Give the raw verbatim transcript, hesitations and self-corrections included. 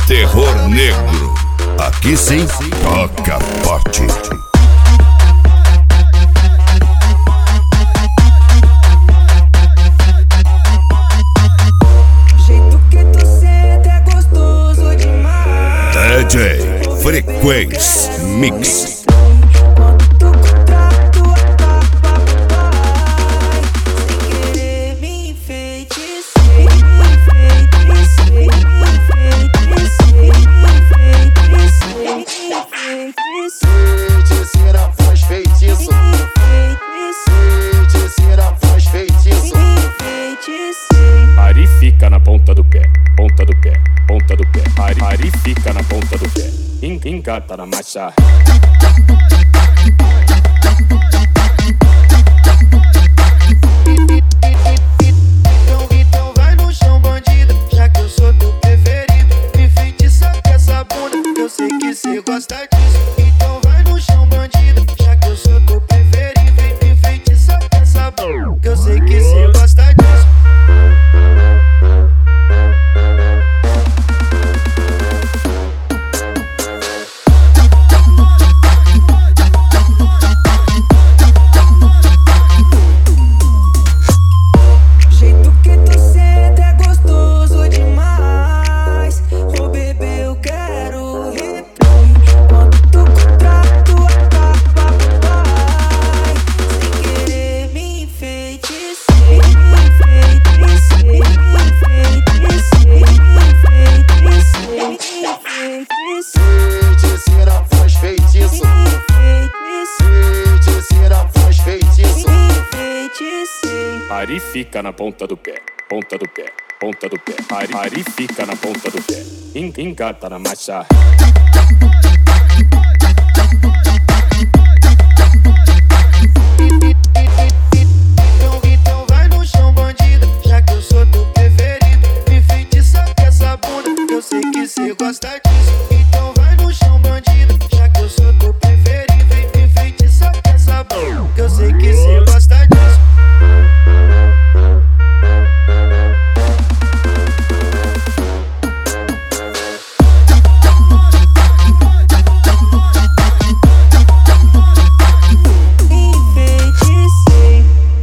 Terror Negro. Aqui sim, toca forte. Jeito que tu senta é gostoso demais. D J Frequência Mix. Ari fica na ponta do pé, ponta do pé, ponta do pé. Ari, Ari fica na ponta do pé, en, engata na marcha. Então, então vai no chão, bandida, já que eu sou teu preferido. Me enfeitiça com essa bunda, que eu sei que cê gosta disso. Então vai no chão, bandida, já que eu sou teu preferido. Me enfeitiça com essa bunda, que eu sei que cê gosta disso. Ari fica na ponta do pé, ponta do pé, ponta do pé. Ari, Ari fica na ponta do pé, en, engata na marcha.